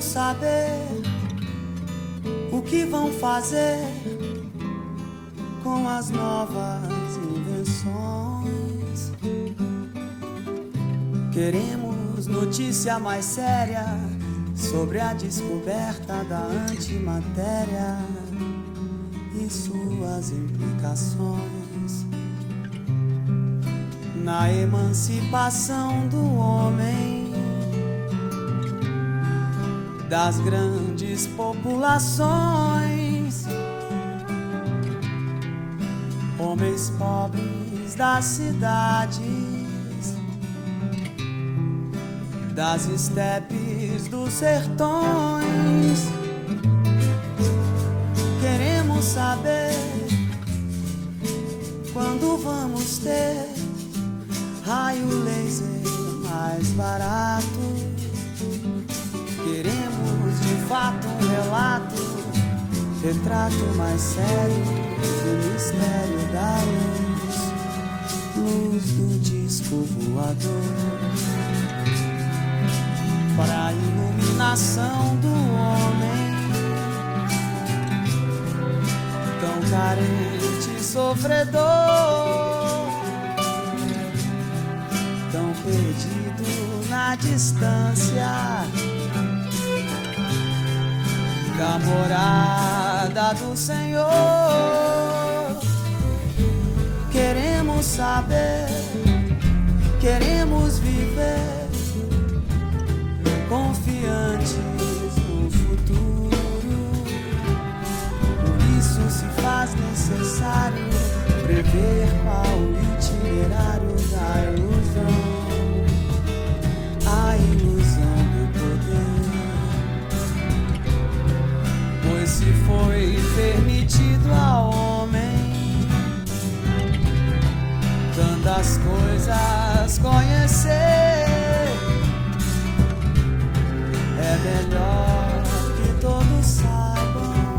saber o que vão fazer com as novas invenções. Queremos notícia mais séria sobre a descoberta da antimatéria e suas implicações na emancipação do homem, das grandes populações, homens pobres das cidades, das estepes dos sertões. Queremos saber quando vamos ter raio laser mais barato. Queremos de fato um relato, retrato mais sério do mistério da luz do disco voador, para a iluminação do homem tão carente e sofredor, tão perdido na distância da morada do Senhor. Queremos saber, queremos viver confiantes no futuro. Por isso se faz necessário prever qual o itinerário da ilusão, a ilusão do poder. Pois se foi permitido ao homem tantas coisas conhecer, é melhor que todos saibam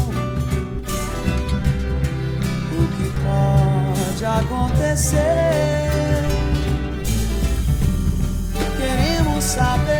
o que pode acontecer. Queremos saber